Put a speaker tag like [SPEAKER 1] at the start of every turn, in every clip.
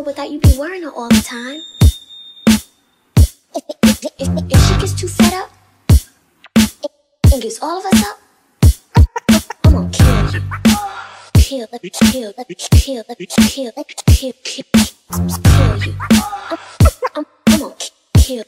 [SPEAKER 1] know but that you be worrying her all the time. If she gets too fed up and gets all of us up, I'm gonna kill you. Kill you. I'm gonna kill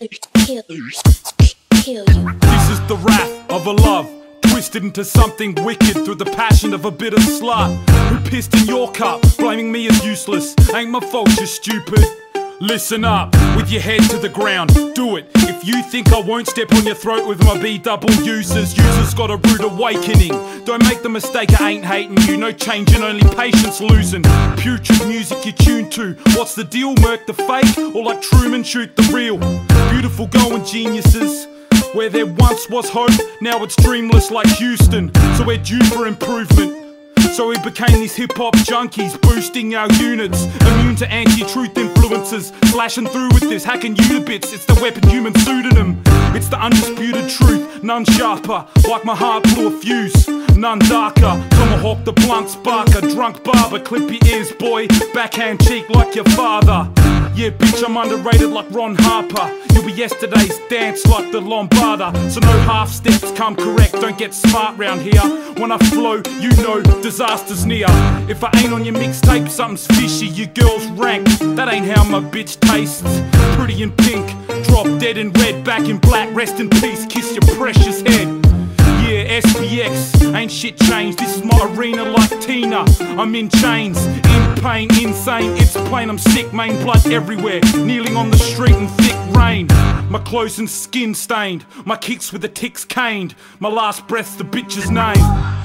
[SPEAKER 1] you.
[SPEAKER 2] This is the wrath of a love twisted into something wicked through the passion of a bitter slut who pissed in your cup, blaming me as useless. Ain't my fault you're stupid. Listen up, with your head to the ground, do it. If you think I won't step on your throat with my B-double users got a rude awakening. Don't make the mistake, I ain't hating you. No changing, only patience losing. Putrid music you're tuned to. What's the deal, murk the fake? Or like Truman, shoot the real? Beautiful going geniuses. Where there once was hope, now it's dreamless like Houston. So we're due for improvement. So we became these hip-hop junkies, boosting our units, immune to anti-truth influences, slashing through with this, hacking you to bits. It's the weapon human pseudonym. It's the undisputed truth, none sharper, like my heart blew a fuse. None darker, tomahawk the blunt sparker, drunk barber, clip your ears boy, backhand cheek like your father. Yeah bitch, I'm underrated like Ron Harper. You'll be yesterday's dance like the Lombarda. So no half steps, come correct, don't get smart round here. When I flow, you know disaster's near. If I ain't on your mixtape, something's fishy, your girl's rank. That ain't how my bitch tastes. Pretty in pink, drop dead in red, back in black, rest in peace, kiss your precious head. Yeah, SPX, ain't shit changed. This is my arena like Tina. I'm in chains, in pain, insane. It's plain I'm sick, main blood everywhere. Kneeling on the street in thick rain. My clothes and skin stained. My kicks with the ticks caned. My last breath's the bitch's name.